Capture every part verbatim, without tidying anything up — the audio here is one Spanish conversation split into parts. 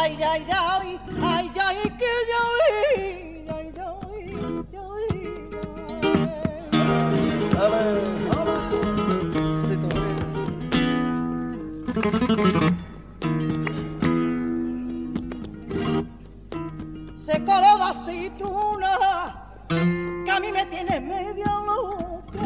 Ay, ay, ay, ay, ay, que ya vi, ay, ay, ya vi. Se coló la aceituna que a mí me tiene media loca.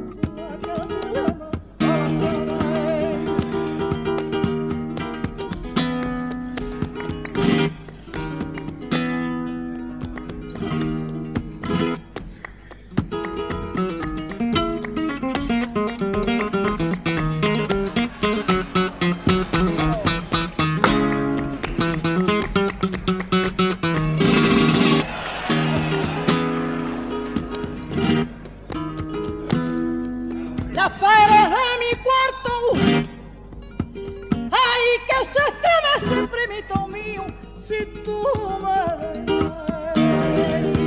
Las paredes de mi cuarto, ay, que se estremece, primito mío, si tú me ves.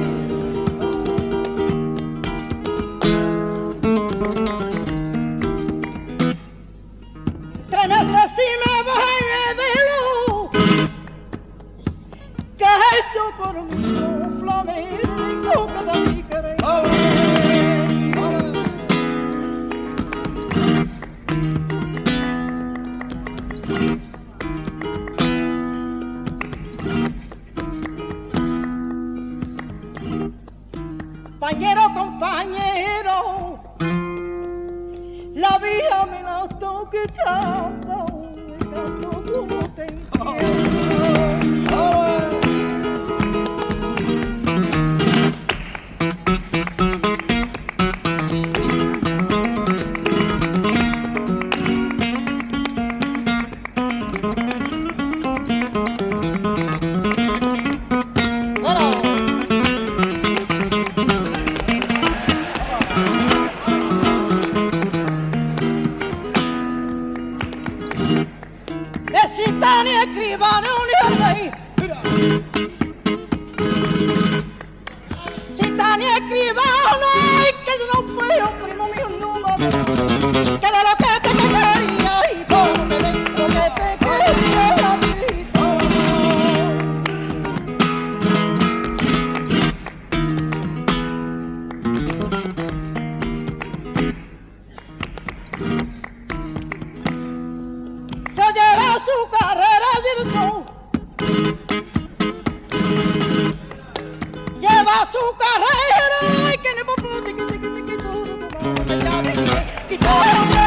Estremece si me ves de luz, que eso por mí no flamenco cada mi querer. Compañero, compañero, la vida me la estoy quitando, tanto como te quiero. Necesitan y escriban un rey. Si tan y escriban, ay, que yo no puedo, primo mío, no va a ver. Que de lo que te quería y todo me de lo que te quería a ti. Se lleva su carrera sin son, lleva su carrera y que le puedo quitar, quitar, quitar, quitar, quitar, quitar.